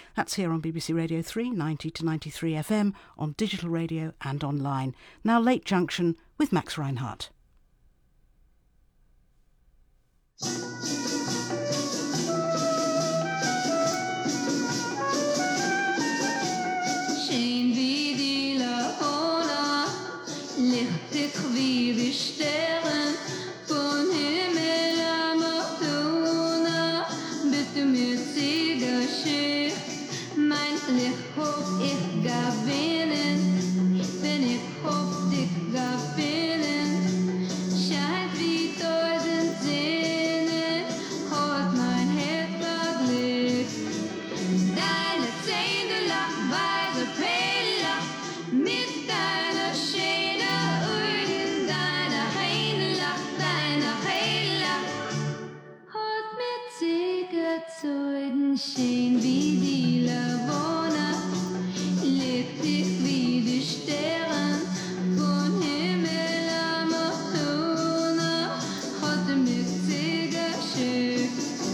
That's here on BBC Radio 3, 90 to 93 FM, on digital radio and online. Now Lake Junction with Max Reinhardt. Schön wie die Launa, lichtig wie die Sterne, von Himmel am Dona, bist du mir sehr schön. Mein Licht hoff ich gewinnen, wenn ich hoff dich gewinnen, scheint wie tausend Sinnen, hat mein Herz verglückt. Deine Zähne lachen weise Pille, mit deiner schönen Augen, deine Hände hat mir zugezogen, schön wie die Lavona, liftig wie die Sterne, von Himmel am Dona, hat mir zugeschickt.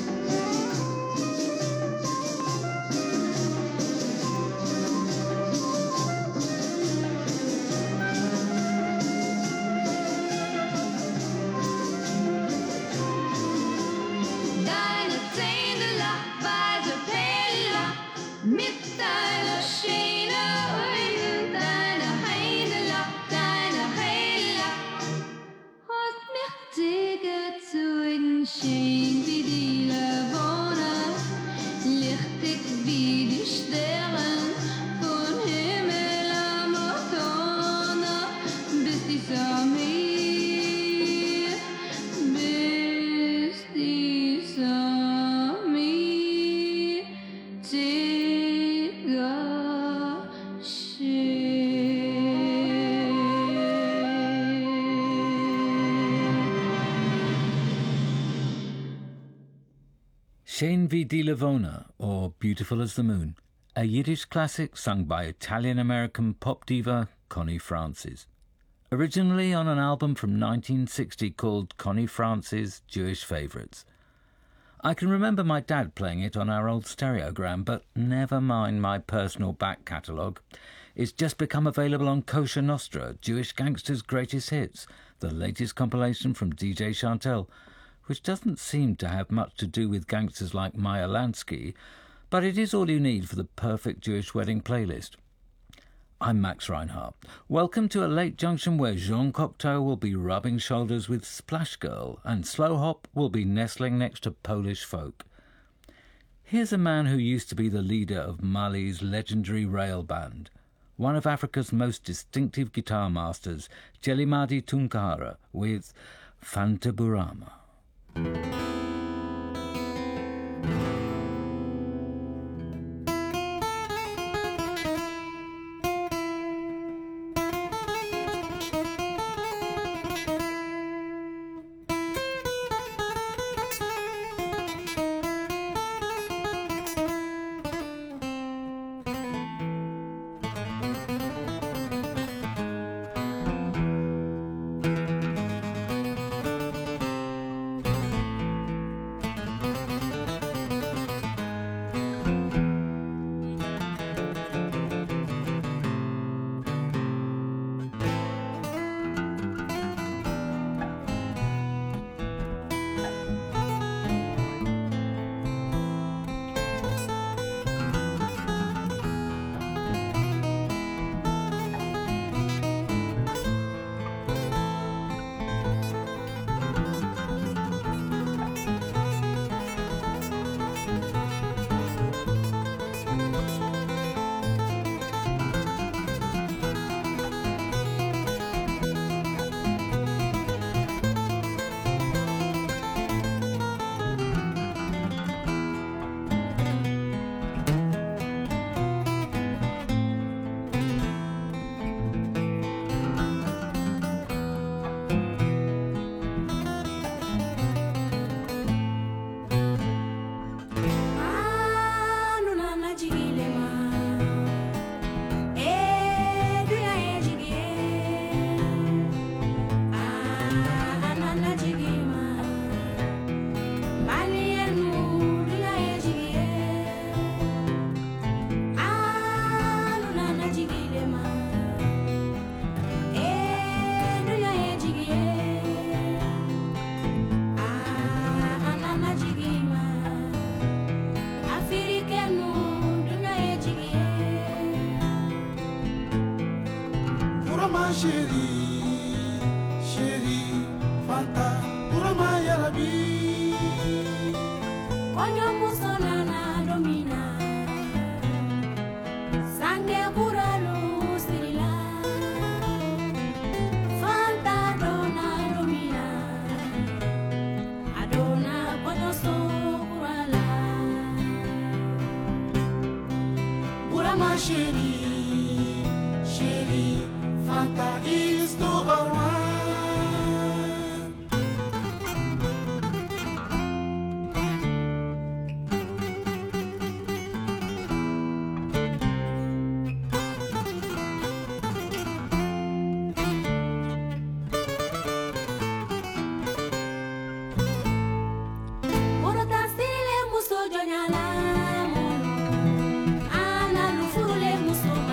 Deine Zähne lacht weise Pille, mit deiner schönen Augen, deine Hände hat mich zugezogen, schön wie die Lavona, lichtig wie die Sterne, von Himmel am Dona, bis die Sonne, bis die Sonne Schön wie die Lavona, or Beautiful as the Moon, a Yiddish classic sung by Italian-American pop diva Connie Francis. Originally on an album from 1960 called Connie Francis Jewish Favourites. I can remember my dad playing it on our old stereogram, but never mind my personal back catalogue. It's just become available on Kosher Nostra, Jewish Gangsters' Greatest Hits, the latest compilation from DJ Chantel, which doesn't seem to have much to do with gangsters like Meyer Lansky, but it is all you need for the perfect Jewish wedding playlist. I'm Max Reinhardt. Welcome to a Lake Junction where Jean Cocteau will be rubbing shoulders with Splash Girl and Slow Hop will be nestling next to Polish folk. Here's a man who used to be the leader of Mali's legendary rail band, one of Africa's most distinctive guitar masters, Jelimadi Tunkara, with Fanta Burama. Ana no furule muso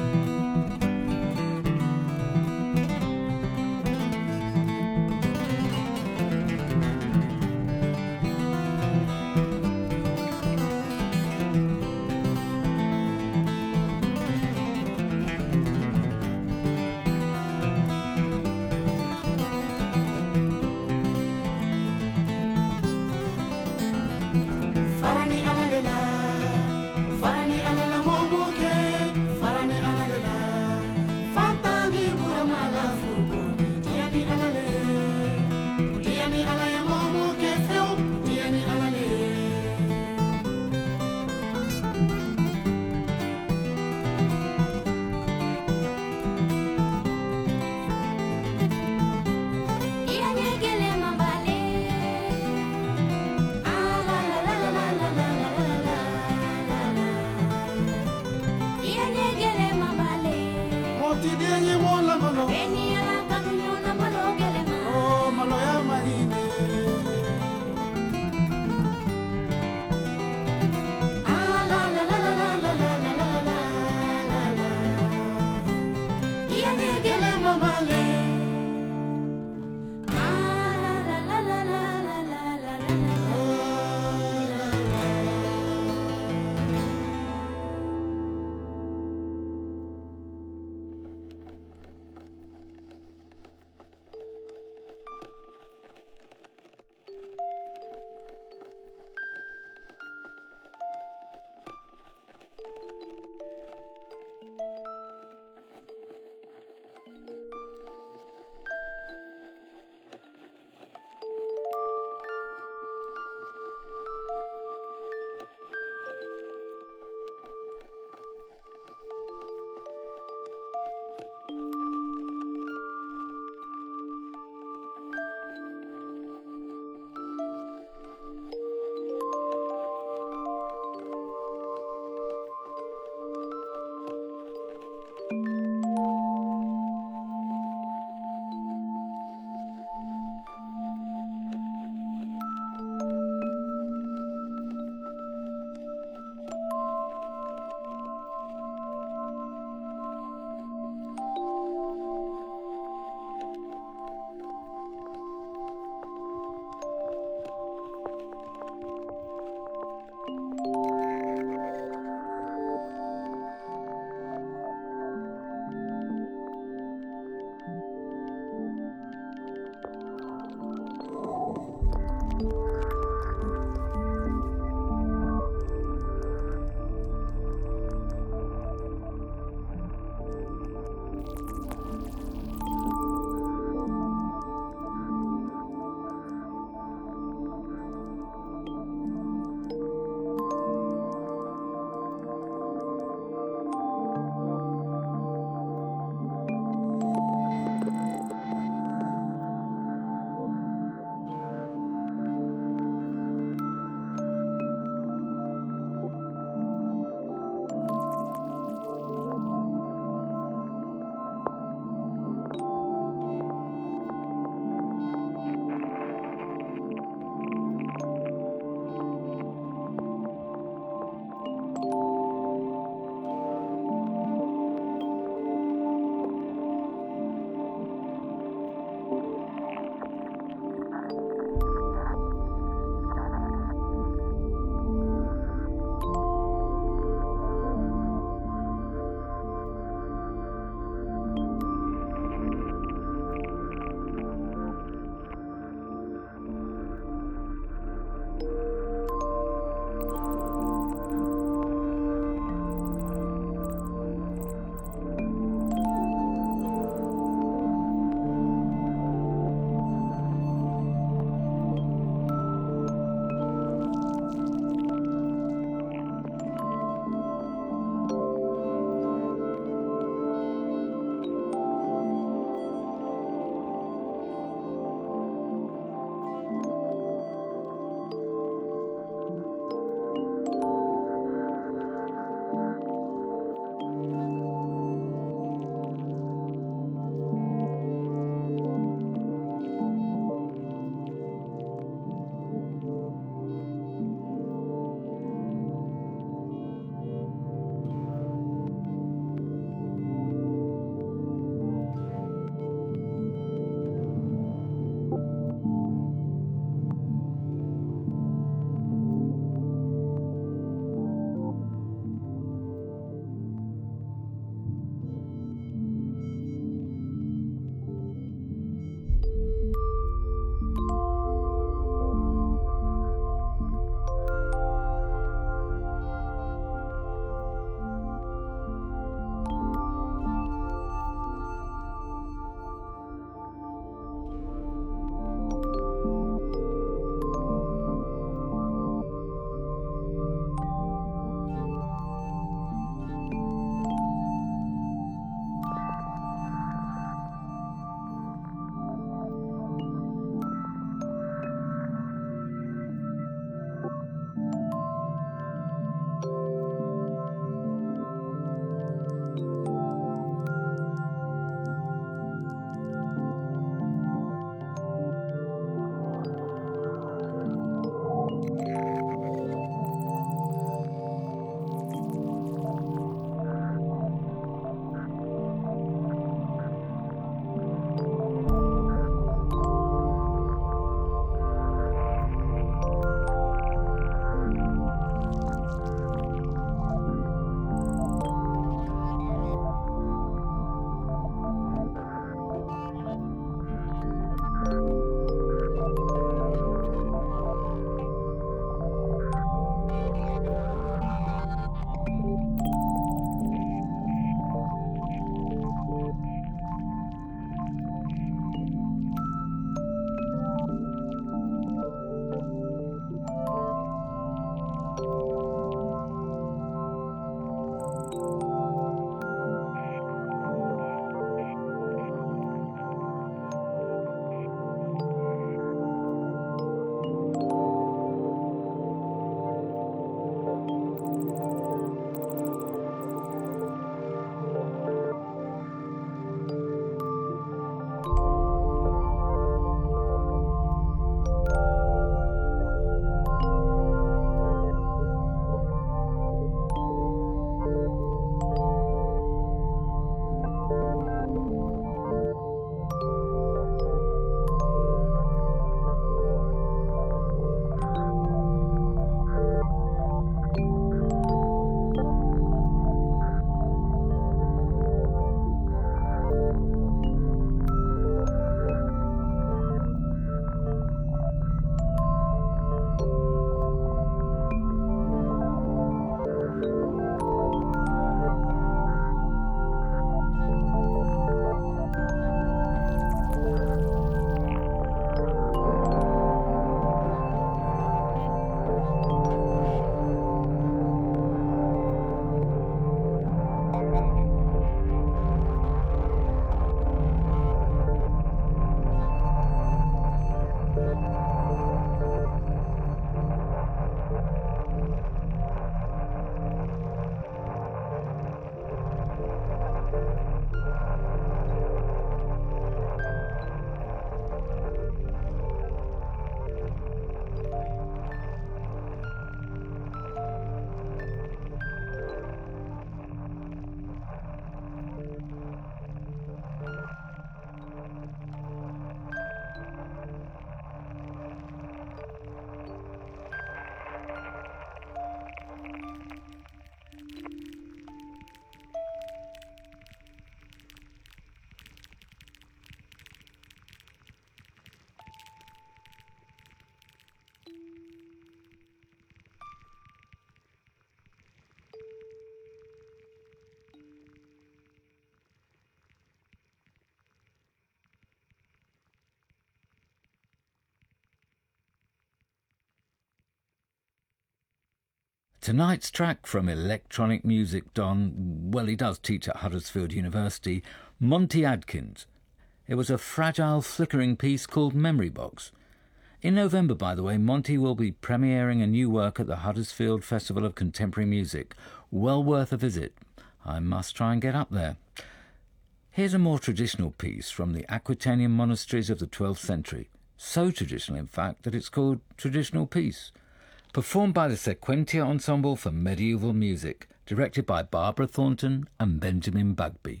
Tonight's track from electronic music don, well, he does teach at Huddersfield University, Monty Adkins. It was a fragile, flickering piece called Memory Box. In November, by the way, Monty will be premiering a new work at the Huddersfield Festival of Contemporary Music. Well worth a visit. I must try and get up there. Here's a more traditional piece from the Aquitanian monasteries of the 12th century. So traditional, in fact, that it's called Traditional Piece. Performed by the Sequentia Ensemble for Medieval Music, directed by Barbara Thornton and Benjamin Bugby.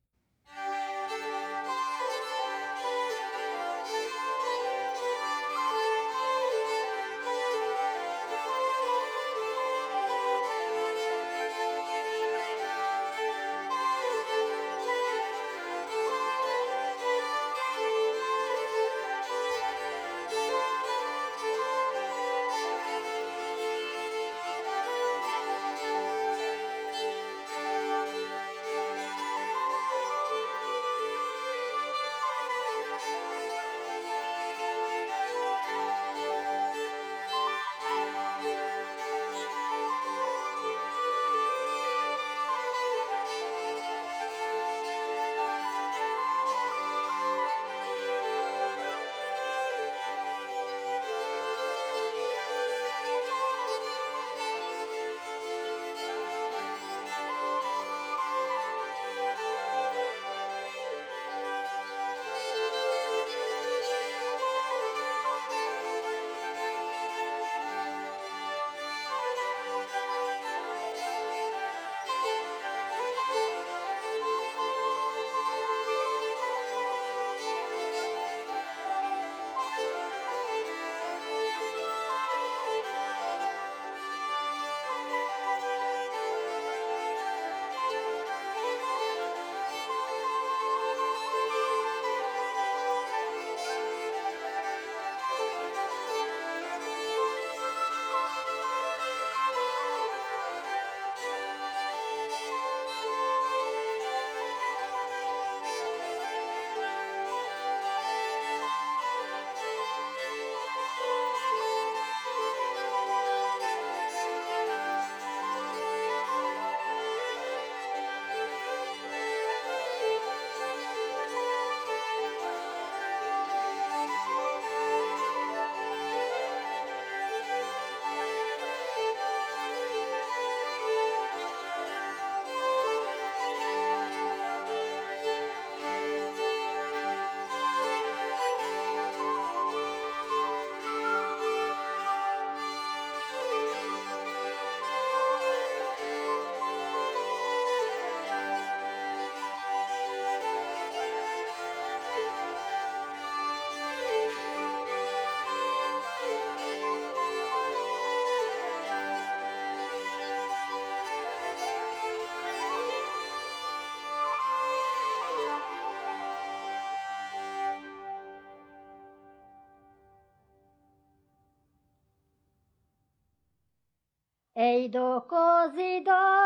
Ej do kozy,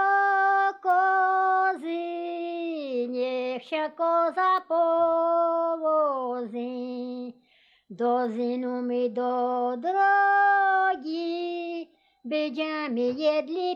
niech się koza powozi. Do zynu my do drogi, będziemy jedli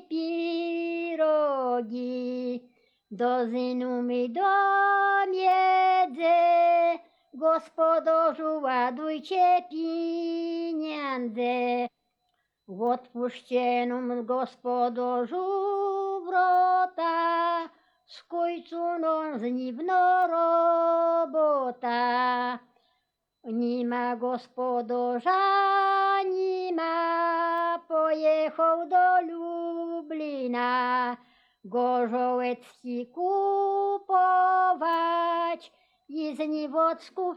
pirogi. Do zynu my do miedzy, gospodarzu ładujcie pieniądze. Odpuśćcie nam gospodarzu wrota, skójcu nam żniwno robota. Nie ma gospodarza, nie ma, pojechał do Lublina, Gorzołecki kupować i z Niwocków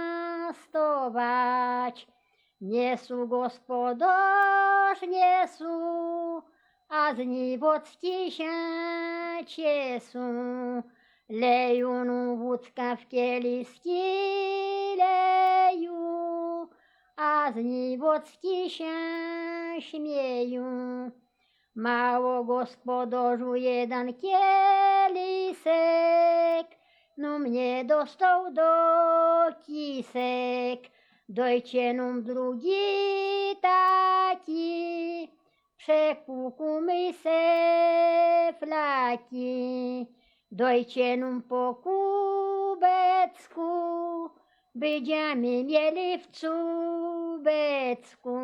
częstować. Niesu gospodarz, niesu, a z Niwocki się ciesą. Leją wódka w kieliszki, leją, a z Niwocki się śmieją. Mało gospodarzu jeden kielisek, no mnie dostał do kisek. Dojcie nam drugi taki, Șecu cum îi se flachi, doi ce nu-mi pocu bețcu, Bidea-mi mielivcu bețcu.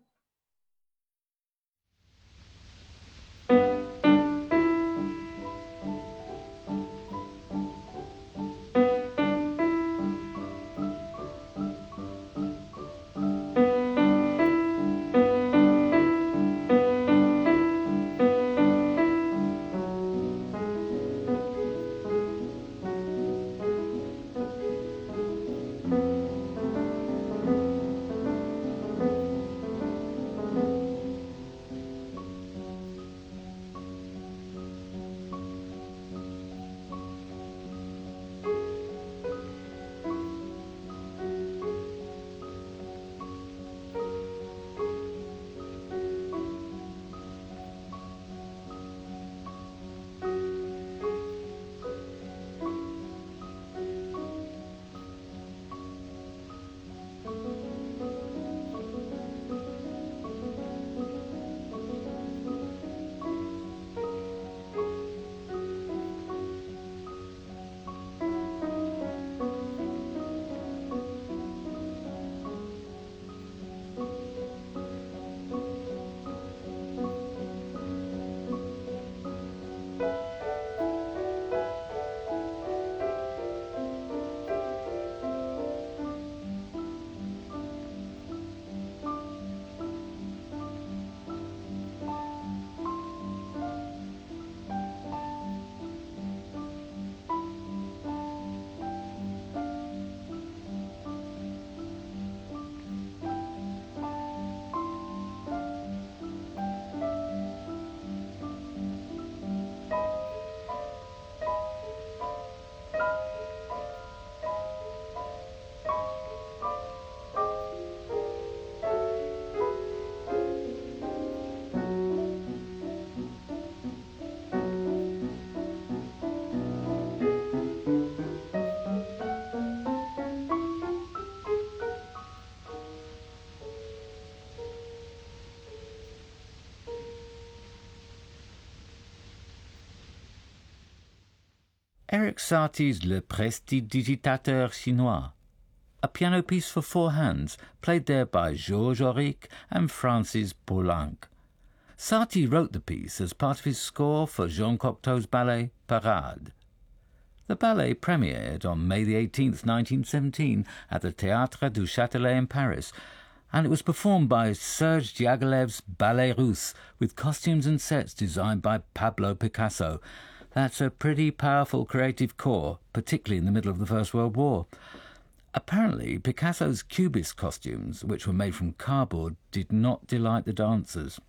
Eric Satie's Le Prestidigitateur Chinois, a piano piece for four hands, played there by Georges Auric and Francis Poulenc. Satie wrote the piece as part of his score for Jean Cocteau's ballet Parade. The ballet premiered on May the 18th, 1917, at the Théâtre du Châtelet in Paris, and it was performed by Serge Diaghilev's Ballet Russe, with costumes and sets designed by Pablo Picasso. That's a pretty powerful creative core, particularly in the middle of the First World War. Apparently, Picasso's Cubist costumes, which were made from cardboard, did not delight the dancers.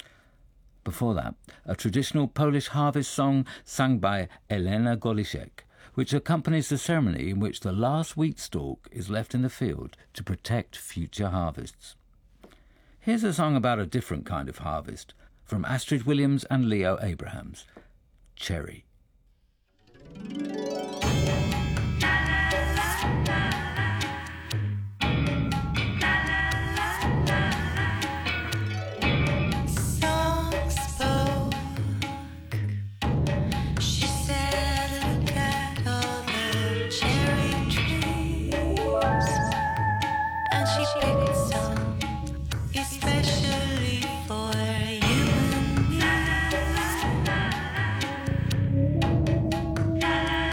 Before that, a traditional Polish harvest song sung by Elena Golishek, which accompanies the ceremony in which the last wheat stalk is left in the field to protect future harvests. Here's a song about a different kind of harvest, from Astrid Williams and Leo Abrahams. Cherry. Especially for you and me.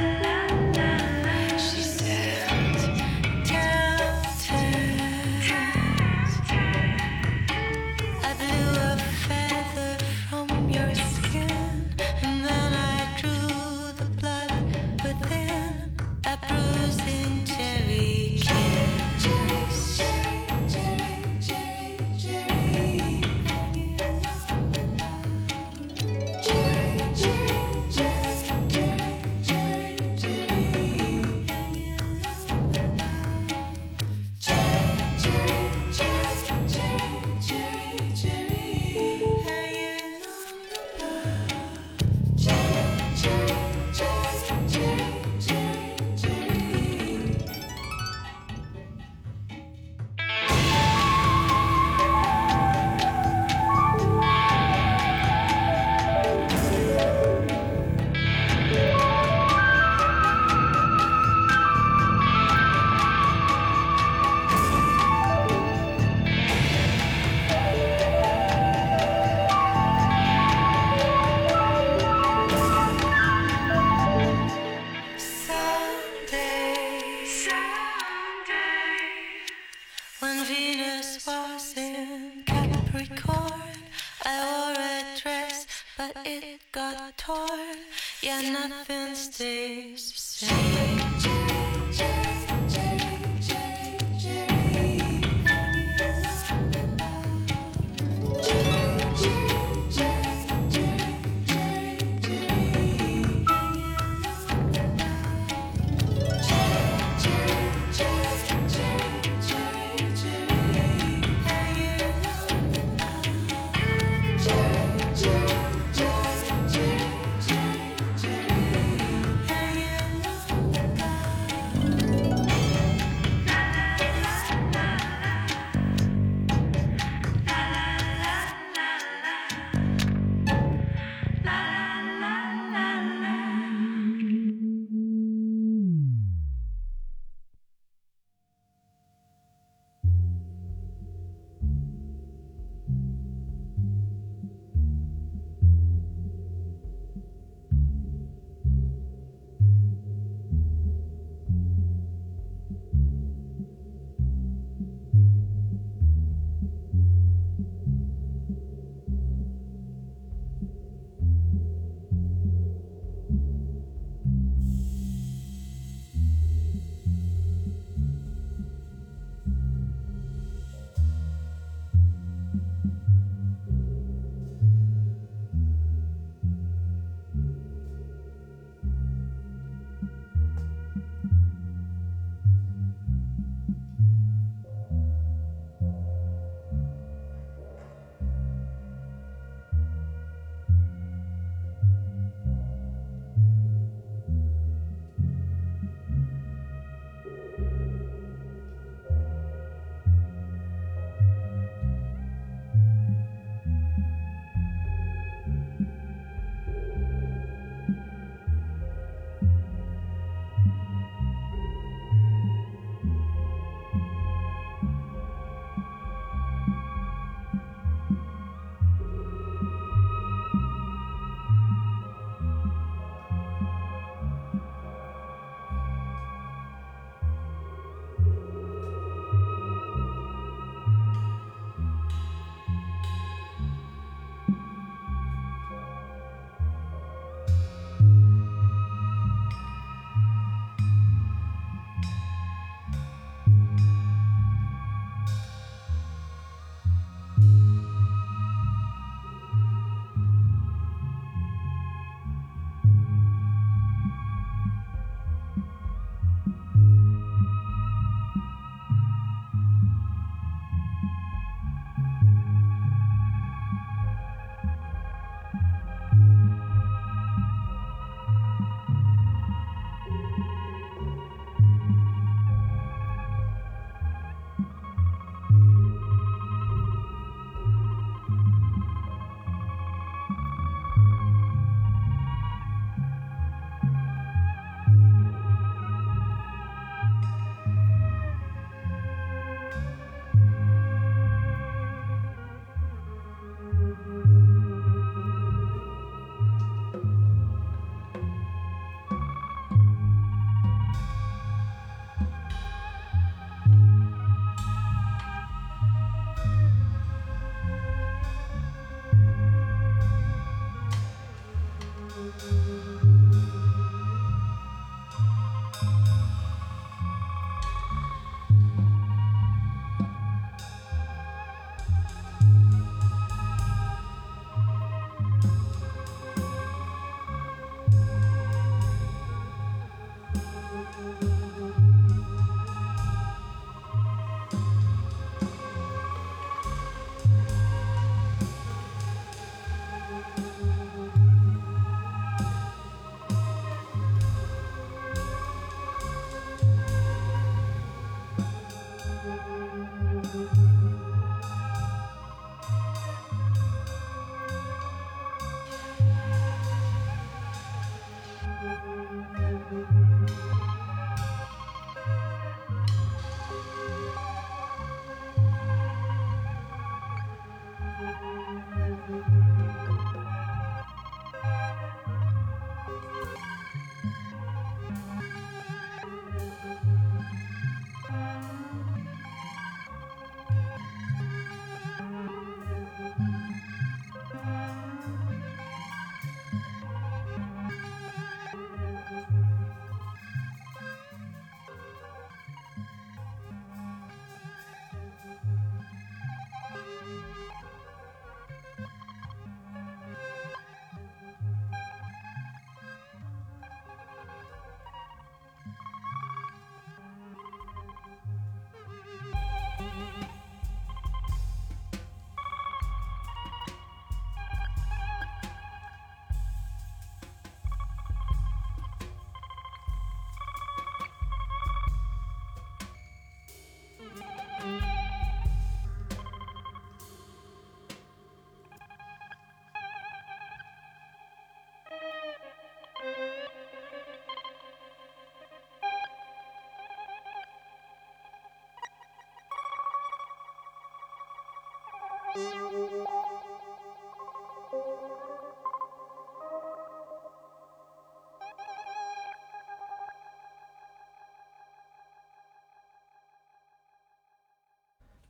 it got torn. Yeah, nothing stays the same.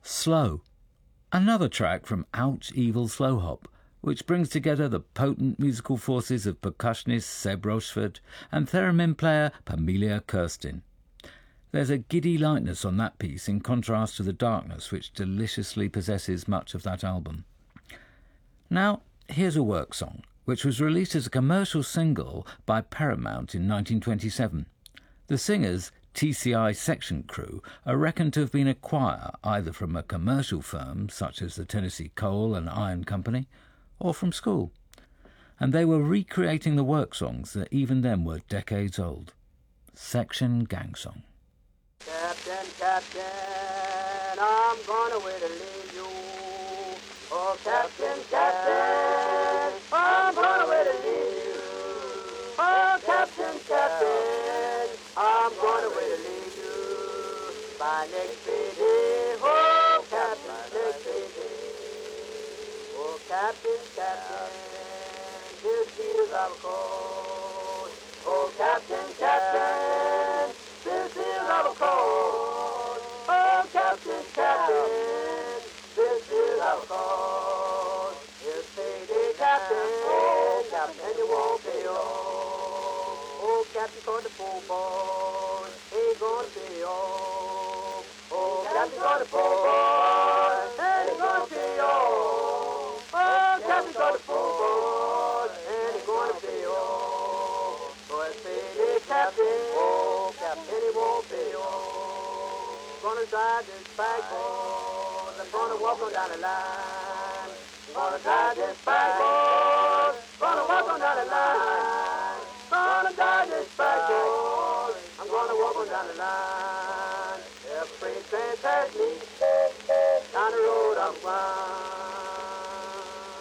Slow, another track from Ouch Evil Slow Hop, which brings together the potent musical forces of percussionist Seb Rochford and theremin player Pamelia Kirsten. There's a giddy lightness on that piece in contrast to the darkness which deliciously possesses much of that album. Now, here's a work song, which was released as a commercial single by Paramount in 1927. The singers, TCI Section Crew, are reckoned to have been a choir either from a commercial firm such as the Tennessee Coal and Iron Company, or from school. And they were recreating the work songs that even then were decades old. Section Gang Song. Captain, Captain, I'm gone away to leave you. Oh, Captain, Captain, I'm gone away to leave you. Oh, Captain, Captain, I'm gone away to leave you. By next payday, oh, Captain, next payday. Oh, Captain, Captain, this is our call. Oh, Captain, Captain, this is our call. Oh, Captain, Captain, this is our call. It's payday, Captain, oh, Captain, and you won't pay off. Oh, Captain, caught the poor boy, ain't gonna pay off. Oh, Captain, caught the poor boy, ain't gonna pay off. Oh, Captain, caught the poor boy, ain't gonna pay off. Oh, it's payday, Captain, oh, Captain, and he won't pay off. Gonna drive this bike, boy, I'm gonna walk on down the line. Gonna drive this bike, boy, gonna walk on down the line. Gonna drive this bike, boy, I'm gonna walk on down the line. If freight train pass me, down the road I'm going.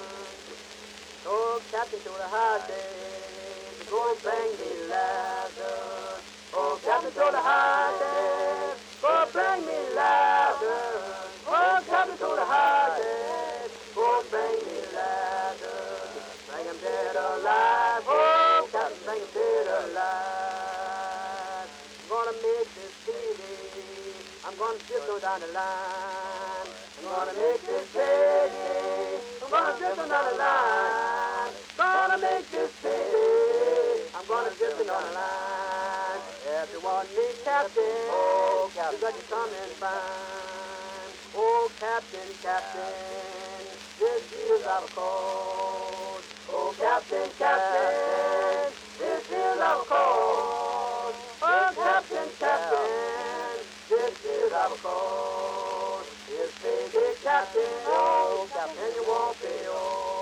Oh, Captain, to the highway, go bring me laughter. Oh, Captain, to the highway, go bring me laughter. Oh, Captain, to the highway, go bring me laughter. Bring him dead or alive. Oh, Captain, bring him dead or alive. I'm gonna make this city. I'm gonna shift on down the line. I'm gonna make this city. I'm gonna shift on down the line. Gonna make this city. I'm gonna shift on down the line. If you want me, Captain, oh, Captain, you got to come and find. Oh, Captain, Captain, this is our call. Oh, Captain, Captain, this is our call. Oh, Captain, Captain, this is our call. It's payday, Captain, oh, Captain, you won't pay off.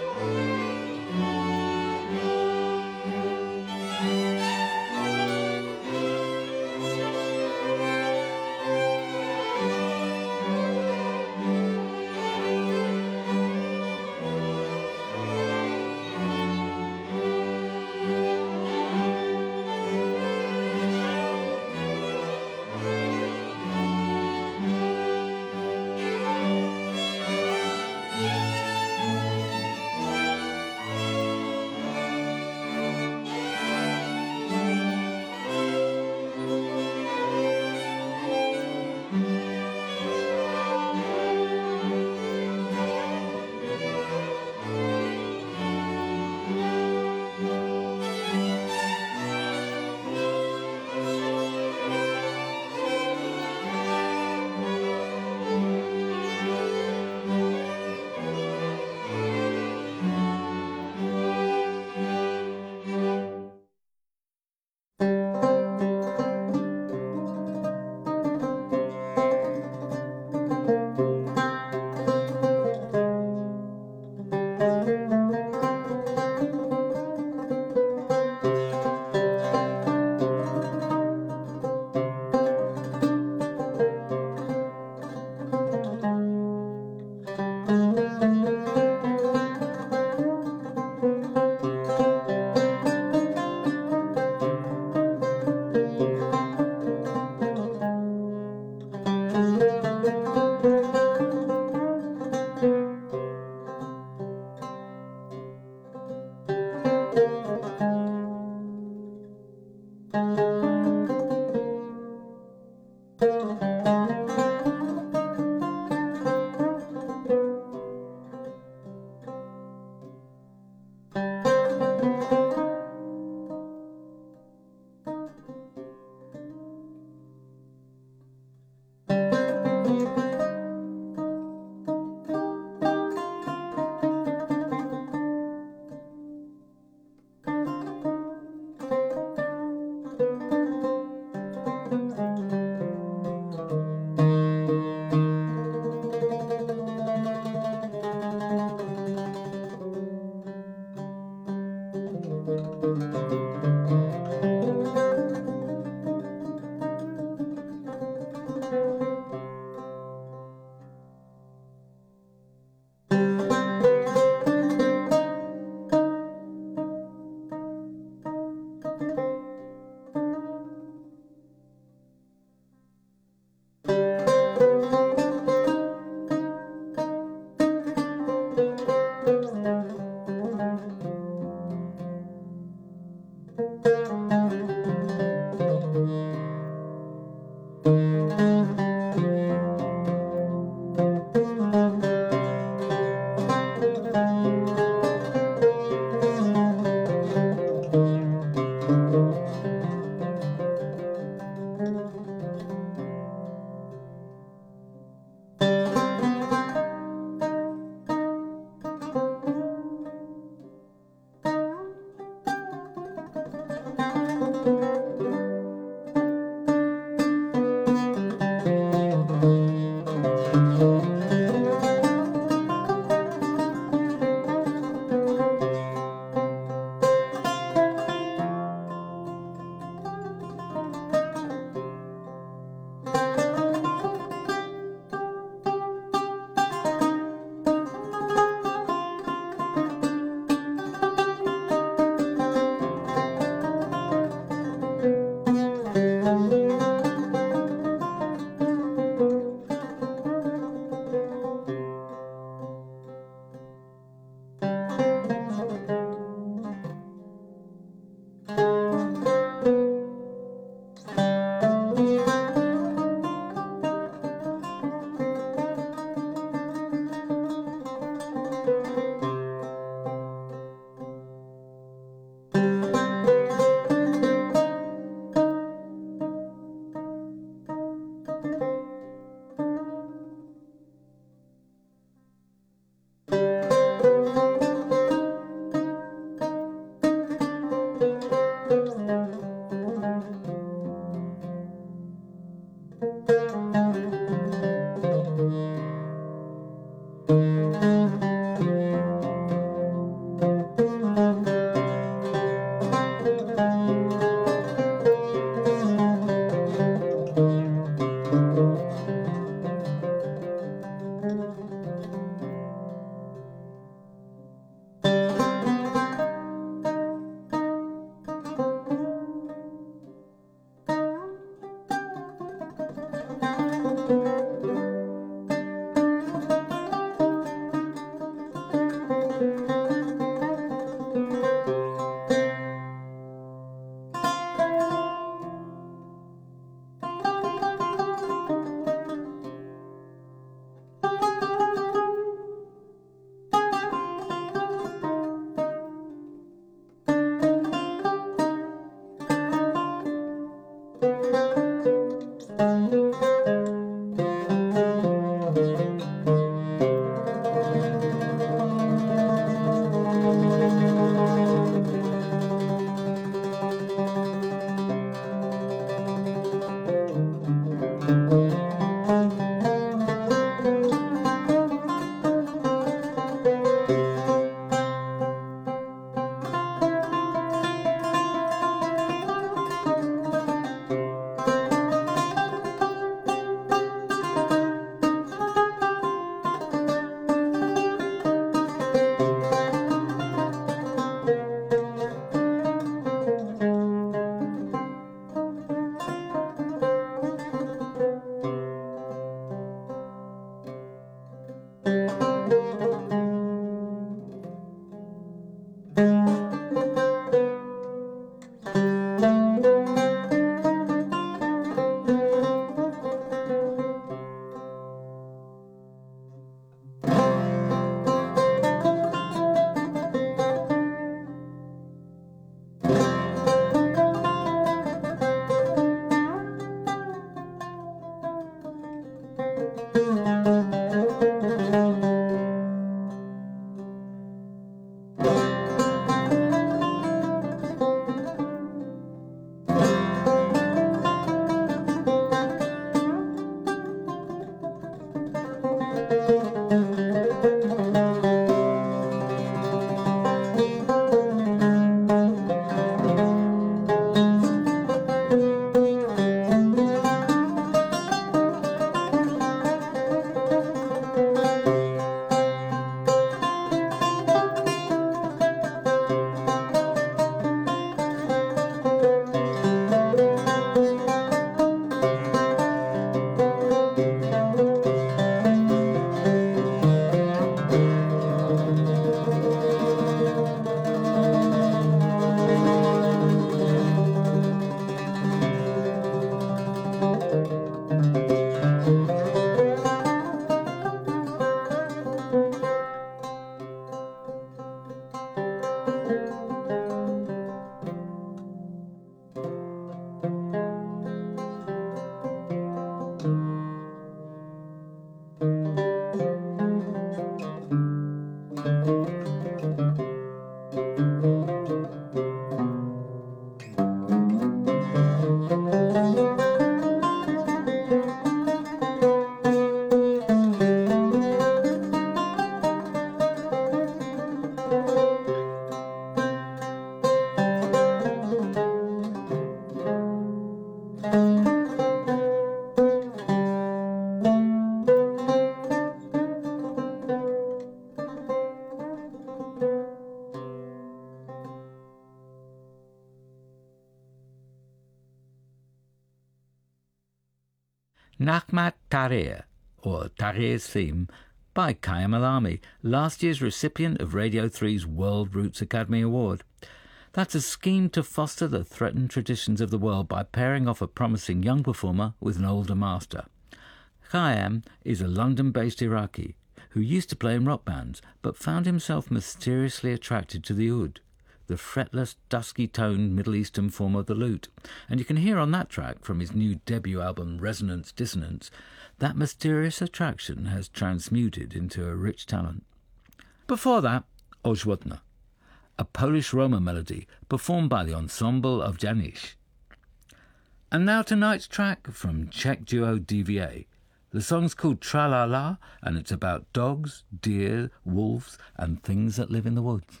Nachmat Tahrir, or Tahrir's Theme, by Kayam Alami, last year's recipient of Radio 3's World Roots Academy Award. That's a scheme to foster the threatened traditions of the world by pairing off a promising young performer with an older master. Kayam is a London-based Iraqi who used to play in rock bands but found himself mysteriously attracted to the oud, the fretless, dusky-toned Middle Eastern form of the lute. And you can hear on that track from his new debut album Resonance Dissonance that mysterious attraction has transmuted into a rich talent. Before that, Ojwodna, a Polish Roma melody performed by the ensemble of Janish. And now tonight's track from Czech duo DVA. The song's called Tra La La, and it's about dogs, deer, wolves, and things that live in the woods.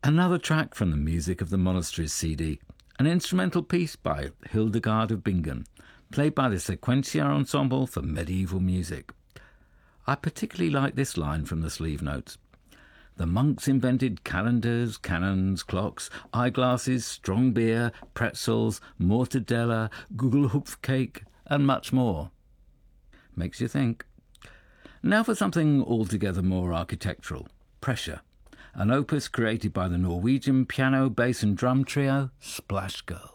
Another track from the Music of the Monasteries CD, an instrumental piece by Hildegard of Bingen, played by the Sequentia Ensemble for Medieval Music. I particularly like this line from the sleeve notes. The monks invented calendars, cannons, clocks, eyeglasses, strong beer, pretzels, mortadella, Gugelhupf cake, and much more. Makes you think. Now for something altogether more architectural, Pressure, an opus created by the Norwegian piano, bass and drum trio Splash Girl.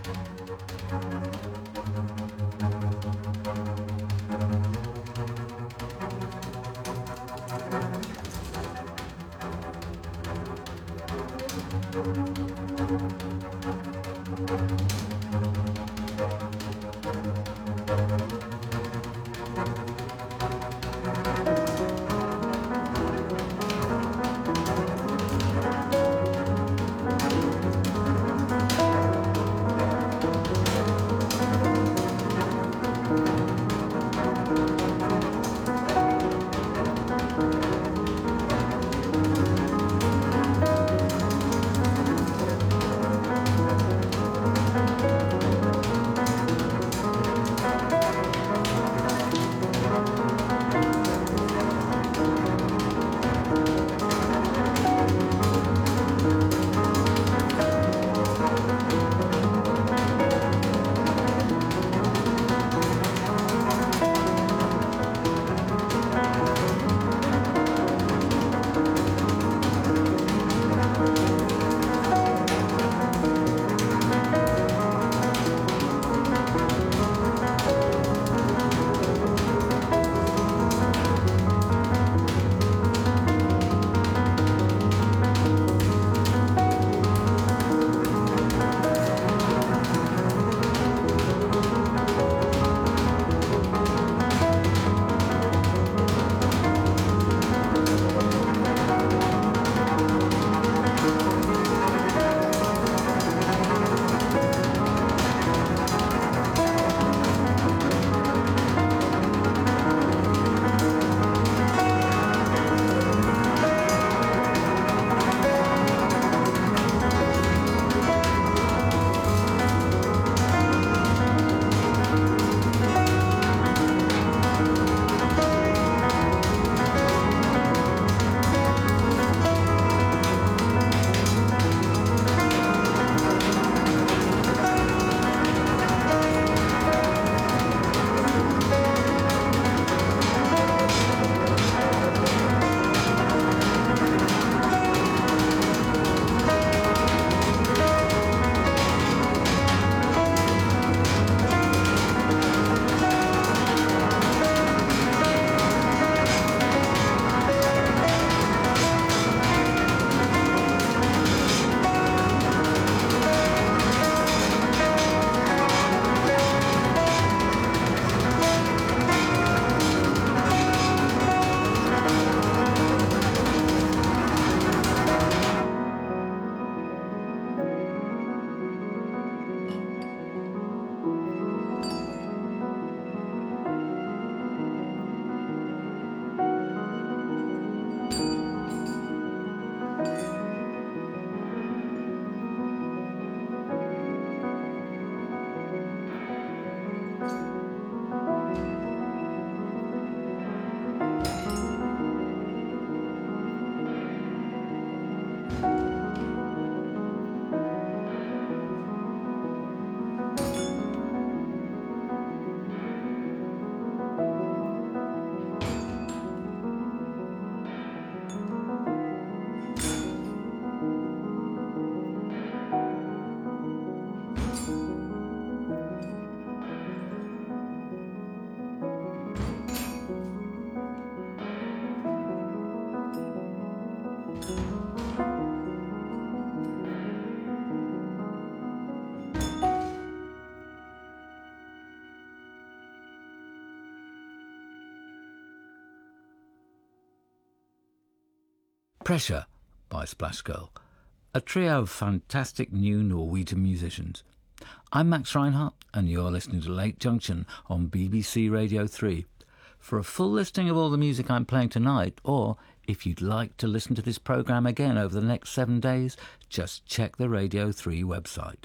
Pressure by Splash Girl, a trio of fantastic new Norwegian musicians. I'm Max Reinhardt and you're listening to Late Junction on BBC Radio 3. For a full listing of all the music I'm playing tonight, or if you'd like to listen to this programme again over the next 7 days, just check the Radio 3 website.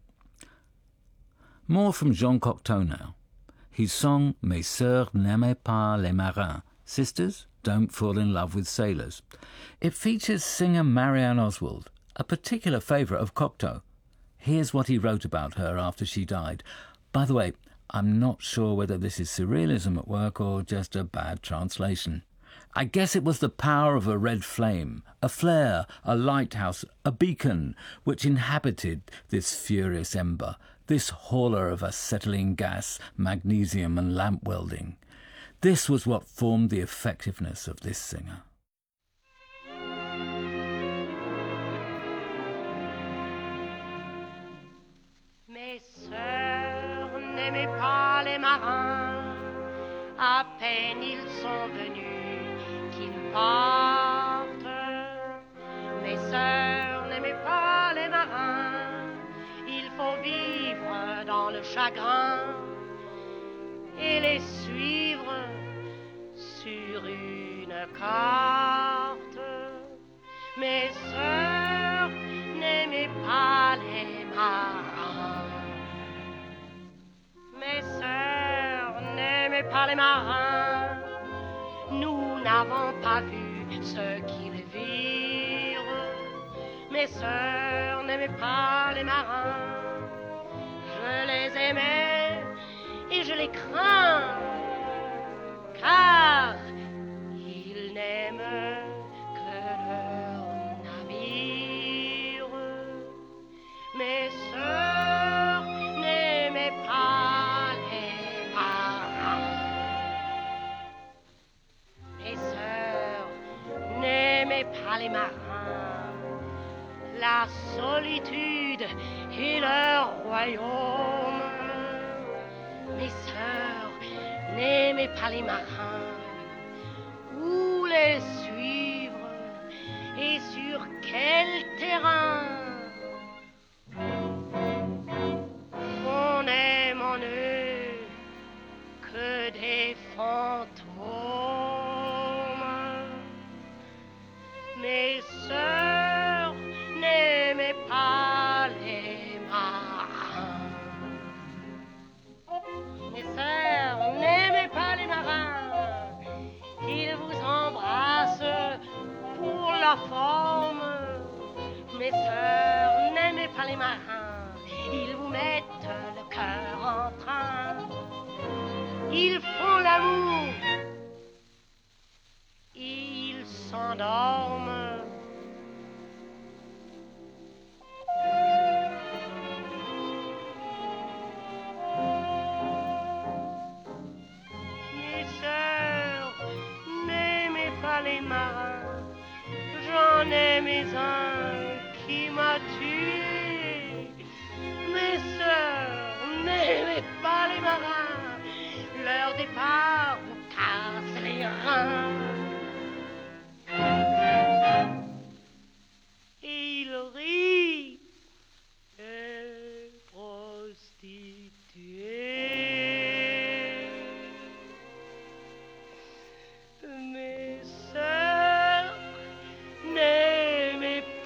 More from Jean Cocteau now. His song Mes sœurs n'aimaient pas les marins, Sisters Don't Fall in Love with Sailors. It features singer Marianne Oswald, a particular favourite of Cocteau. Here's what he wrote about her after she died. By the way, I'm not sure whether this is surrealism at work or just a bad translation. I guess it was the power of a red flame, a flare, a lighthouse, a beacon, which inhabited this furious ember, this hauler of acetylene gas, magnesium and lamp welding. This was what formed the effectiveness of this singer. Mes sœurs, n'aimez pas les marins, à peine ils sont venus qu'ils partent. Mes sœurs, n'aimez pas les marins, il faut vivre dans le chagrin et les suivre sur une carte. Mes sœurs, n'aimez pas les marins. Mes sœurs, n'aimez pas les marins. Nous n'avons pas vu ce qu'ils virent. Mes sœurs, n'aimez pas les marins. Je les aimais et je les crains, car ils n'aiment que leur navire. Mes sœurs, n'aimez pas les marins. Mes sœurs, n'aimez pas les marins. La solitude est leur royaume. Mes sœurs, n'aimez pas les marins. Où les suivre et sur quel terrain? On aime en eux que des fantômes. Mes sœurs, n'aimez pas les marins. Mes sœurs, n'aimez pas les marins. Ils vous embrassent pour la forme. Mes sœurs, n'aimez pas les marins. Ils vous mettent le cœur en train. Ils font l'amour et ils s'endorment. Mes sœurs, n'aimez pas les marins. J'en ai mes uns qui m'a tué. Mes sœurs, n'aimez pas les marins. Leur départ vous casse les reins. Et ils rient, les prostituées. Mes sœurs, n'aimez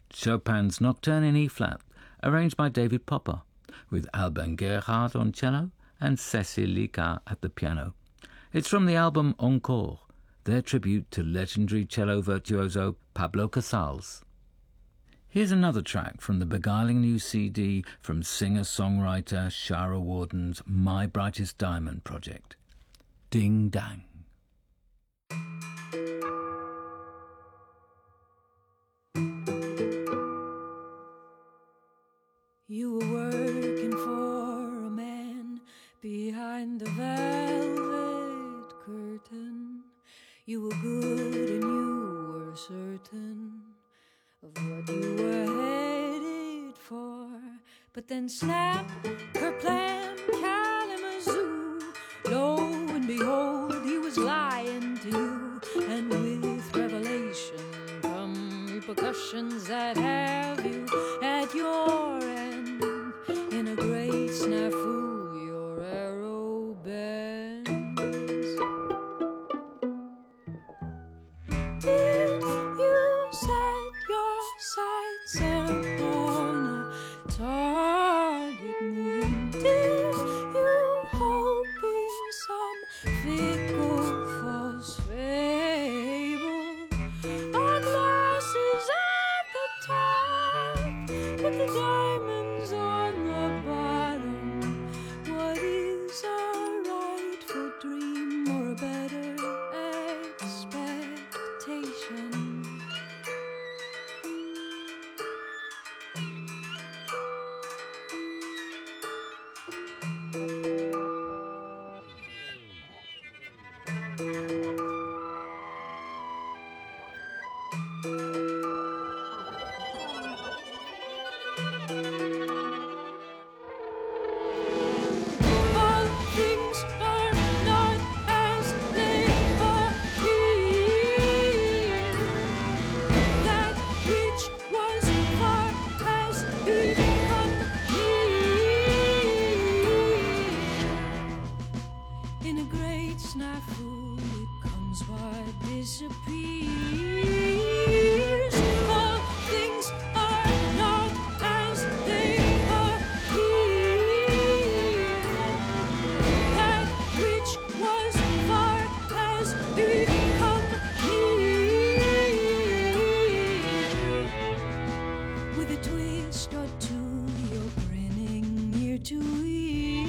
Chopin's Nocturne in E-flat, arranged by David Popper, with Alban Gerhard on cello and Cécile Licard at the piano. It's from the album Encore, their tribute to legendary cello virtuoso Pablo Casals. Here's another track from the beguiling new CD from singer-songwriter Shara Warden's My Brightest Diamond project, Ding Dang. You were working for a man behind the velvet curtain. You were good and you were certain of what you were headed for. But then snap, kerplam, Kalamazoo. Lo and behold, he was lying to you. And with revelation come repercussions that have you at your end. In a great snafu, your arrow bends. Did you set your sights upon a target moving? Did you hope in some fickle false fable on glasses at the top with the diamonds on the bottom? What is a rightful dream or a better expectation? All things are not as they appear. That which was far has become near. In a great snafu, it comes what disappears. All things are not as they appear. That which was far has become near. With a twist or two, you're grinning ear to ear.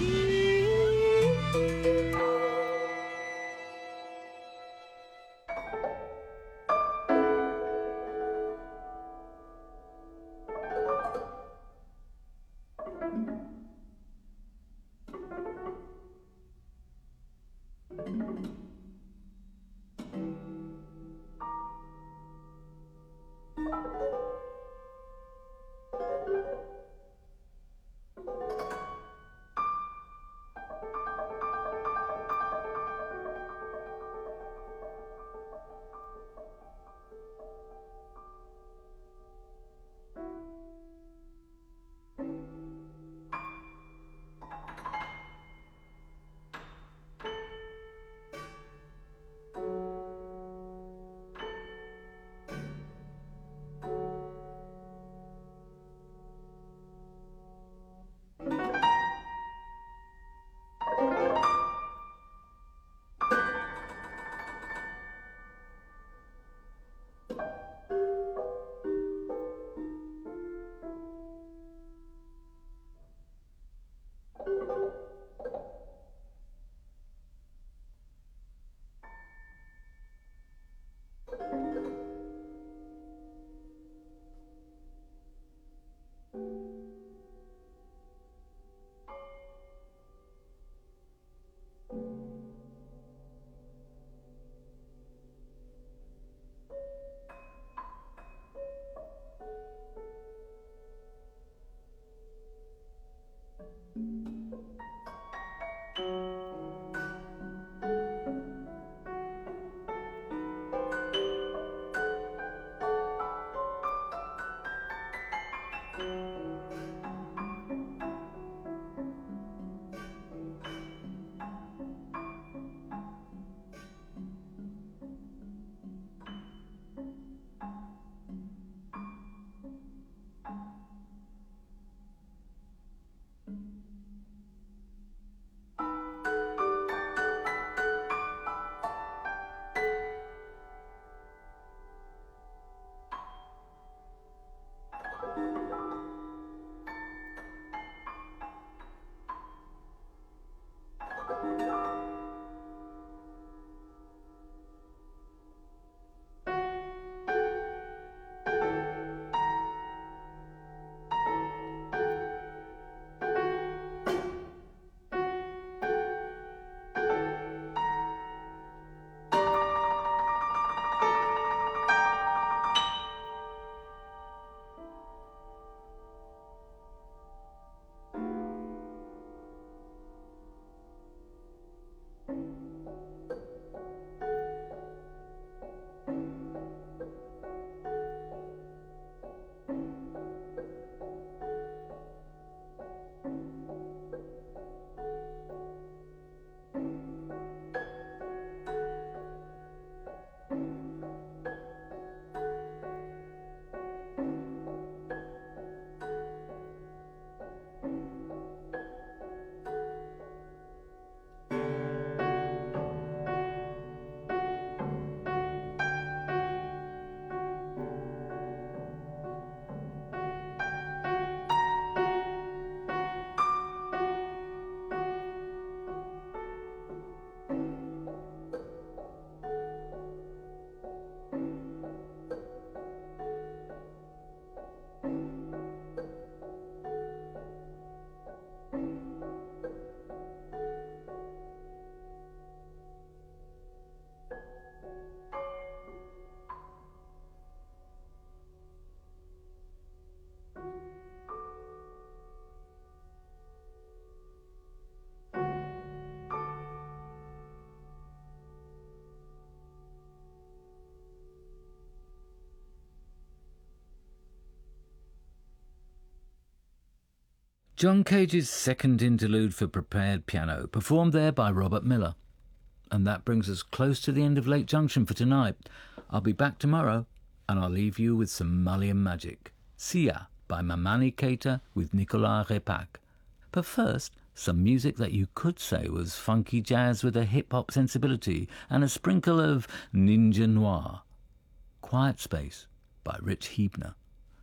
John Cage's second interlude for prepared piano, performed there by Robert Miller. And that brings us close to the end of Lake Junction for tonight. I'll be back tomorrow, and I'll leave you with some Malian magic. Sia by Mamani Keita with Nicolas Repac. But first, some music that you could say was funky jazz with a hip-hop sensibility and a sprinkle of ninja noir. Quiet Space by Rich Hebner.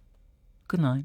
Good night.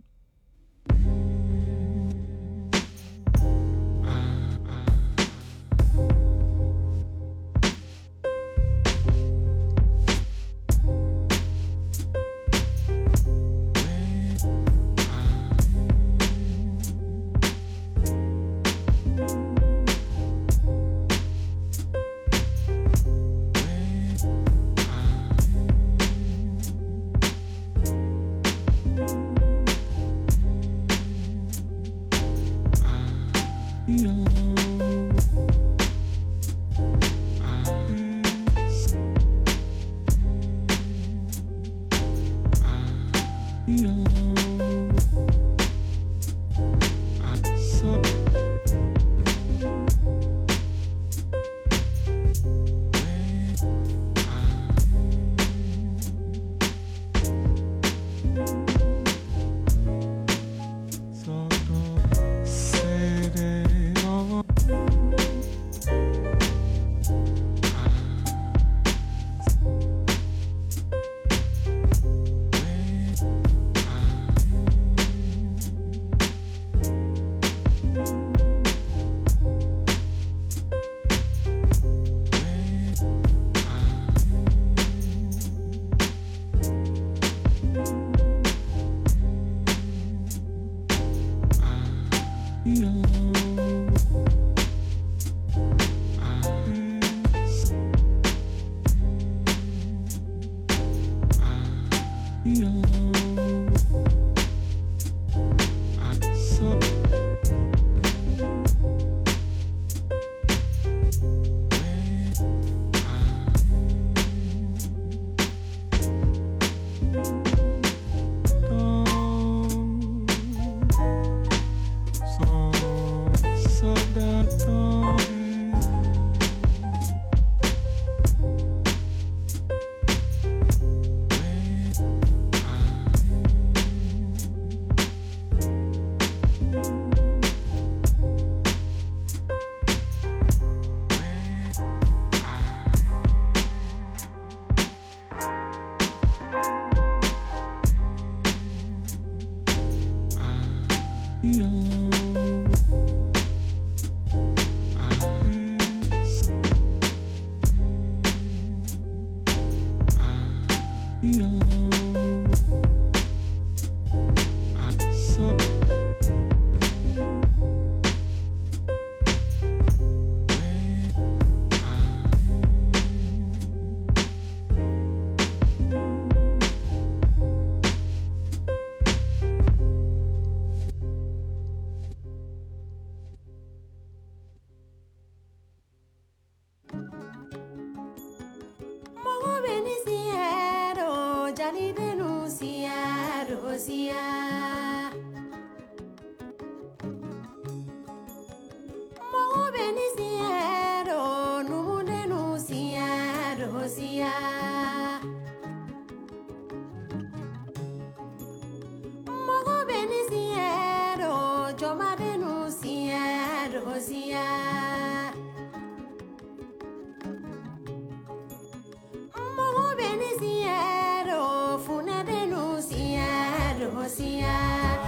Rosia.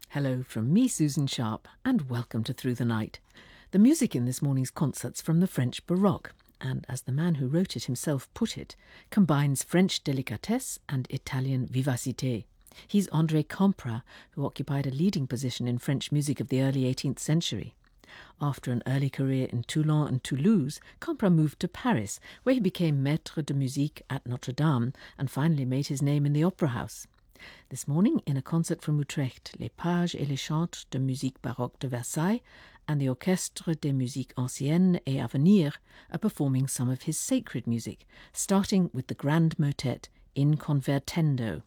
Hello from me, Susan Sharp, and welcome to Through the Night. The music in this morning's concert's from the French Baroque, and as the man who wrote it himself put it, combines French délicatesse and Italian vivacité. He's André Campra, who occupied a leading position in French music of the early 18th century. After an early career in Toulon and Toulouse, Campra moved to Paris, where he became maître de musique at Notre Dame and finally made his name in the opera house. This morning, in a concert from Utrecht, Les Pages et les Chantres de Musique Baroque de Versailles and the Orchestre des Musiques Anciennes et à Venir are performing some of his sacred music, starting with the grand motet In Convertendo.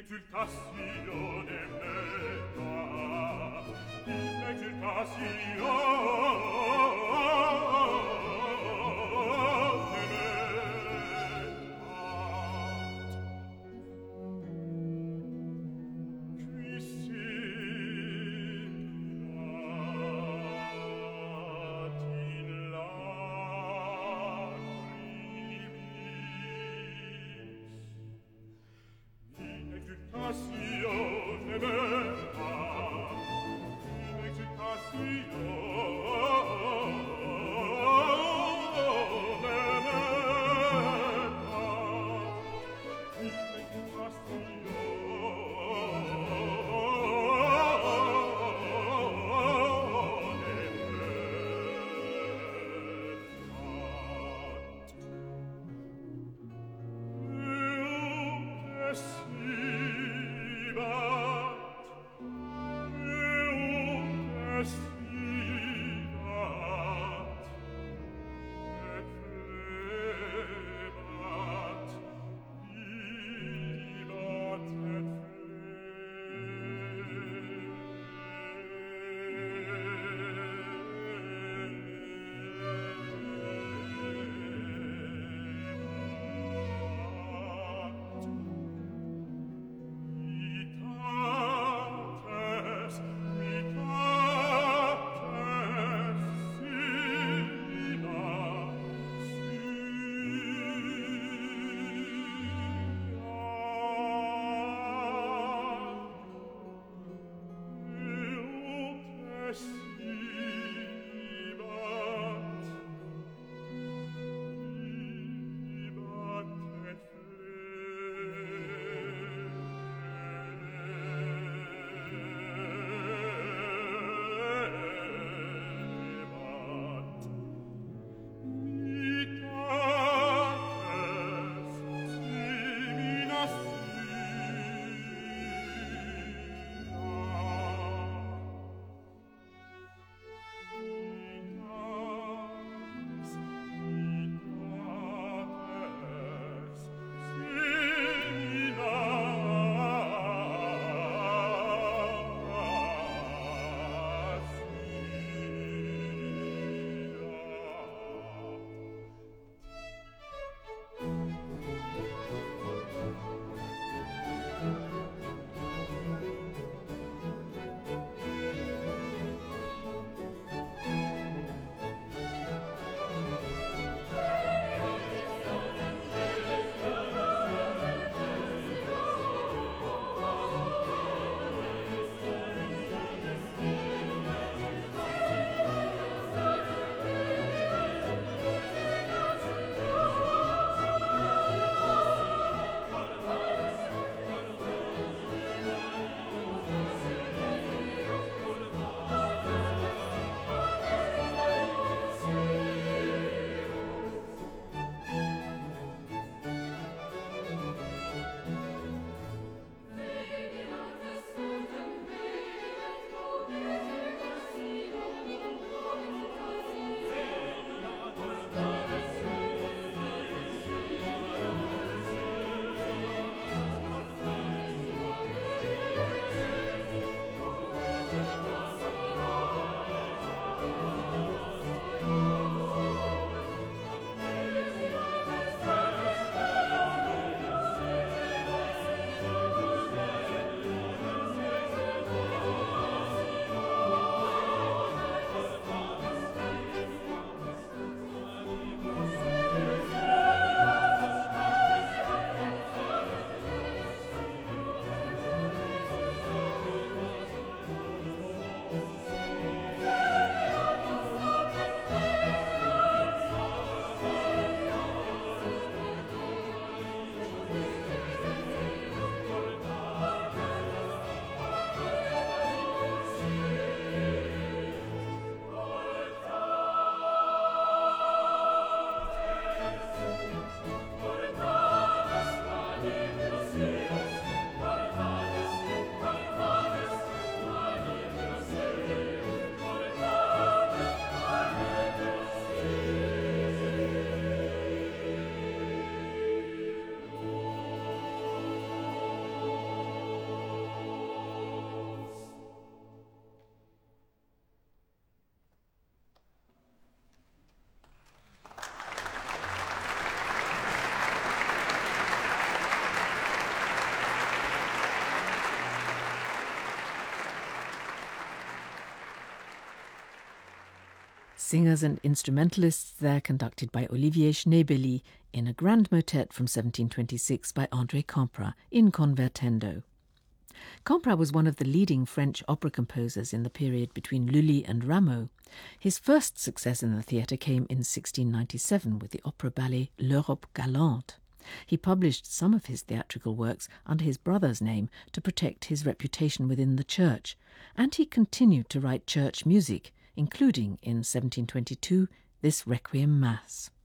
Inexultazione mea, inexultazione mea, inexultazione Singers and instrumentalists there conducted by Olivier Schneebeli in a grand motet from 1726 by André Campra in Convertendo. Campra was one of the leading French opera composers in the period between Lully and Rameau. His first success in the theatre came in 1697 with the opera ballet L'Europe Galante. He published some of his theatrical works under his brother's name to protect his reputation within the church, and he continued to write church music, including in 1722 this Requiem Mass.